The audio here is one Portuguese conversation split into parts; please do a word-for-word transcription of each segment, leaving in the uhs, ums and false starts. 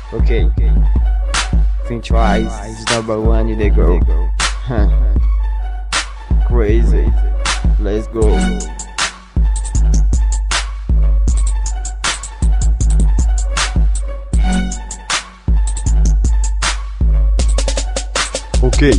Okay. Think twice. Is number one in the girl. Huh. Crazy. Let's go. Ok.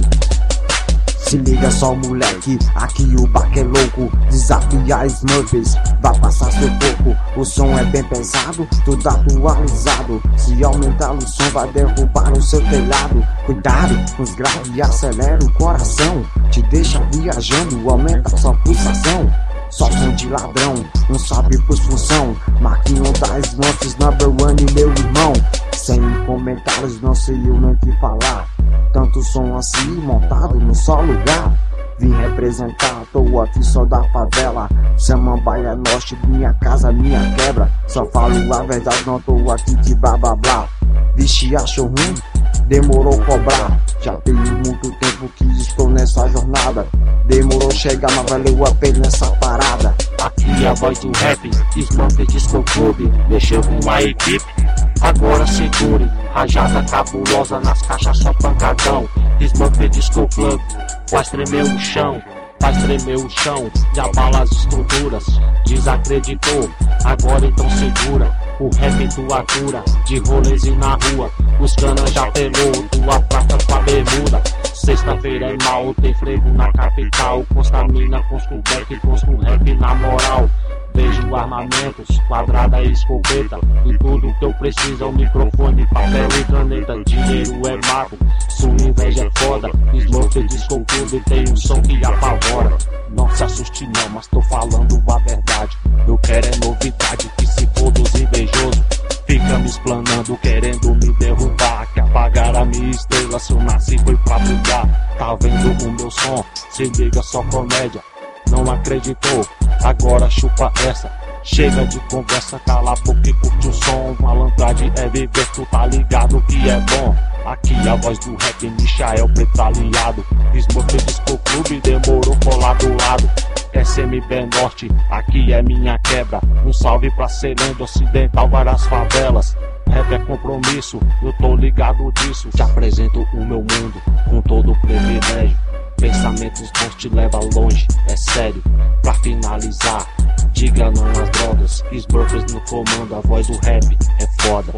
Se liga só, moleque, aqui o baque é louco. Desafiar Smurfs, vai passar seu corpo. O som é bem pesado, tudo atualizado. Se aumentar o som vai derrubar o seu telhado. Cuidado, os graves acelera o coração. Te deixa viajando, aumenta sua pulsação. Só som de ladrão, um salve pros função. Marquinho da Smurfs, number one e meu irmão. Sem comentários, não sei eu nem o que falar. Tanto som assim montado no só lugar. Vim representar, tô aqui só da favela. Samambaia Norte, minha casa, minha quebra. Só falo a verdade, não tô aqui de blá blá blá. Vixe, achou ruim? Demorou cobrar. Já tem muito tempo que estou nessa jornada. Demorou chegar, mas valeu a pena nessa parada. Aqui a voz do rap, Smurfs Disco Club. Mexeu com a equipe, agora segure. Rajada cabulosa nas caixas, só pancadão. Smurfs Disco Club faz tremer o chão, faz tremer o chão e abala as estruturas. Desacreditou, agora então segura. O rap tua cura, de rolês e na rua. Os canas já pelou, tua prata com a bermuda. Sexta-feira é mal, tem frevo na capital. Constamina, conscubec, consco rap na moral. Vejo armamentos, quadrada e escopeta. E tudo que eu preciso é um microfone, papel e caneta. Dinheiro é mago, sua inveja é foda. Smurfs Disco Club tem um som que apavora. Não se assuste não, mas tô falando a verdade. Eu quero é novidade, que se for dos invejosos fica me explanando, querendo me derrubar. Que apagar a minha estrela, se eu nasci foi pra brilhar. Tá vendo o meu som? Se liga, só comédia. Não acreditou? Agora chupa essa. Chega de conversa, cala a boca e curte o som. Malandragem é viver, tu tá ligado que é bom. Aqui a voz do rap, Michael Preto aliado. Smurfs Disco Club, demorou colar do lado. S M B Norte, aqui é minha quebra. Um salve pra Serendo Ocidental, várias favelas. Rap é compromisso, eu tô ligado disso. Te apresento o meu mundo, com todo o privilégio. Pensamentos bons te levam longe, é sério. Pra finalizar, diga não às drogas. Smurfs no comando, a voz do rap é foda.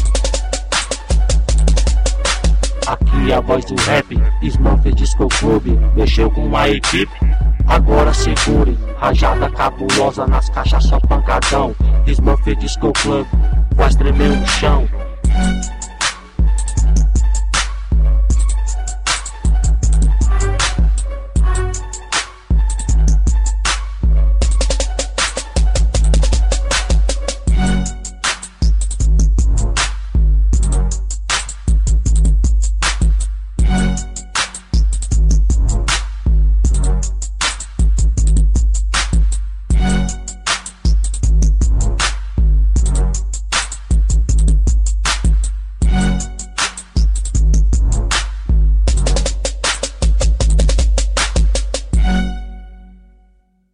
Aqui a voz do rap, Smurfs Disco Club. Mexeu com a equipe, agora segure. Rajada cabulosa nas caixas, só pancadão. Smurfs Disco Club faz tremer o chão.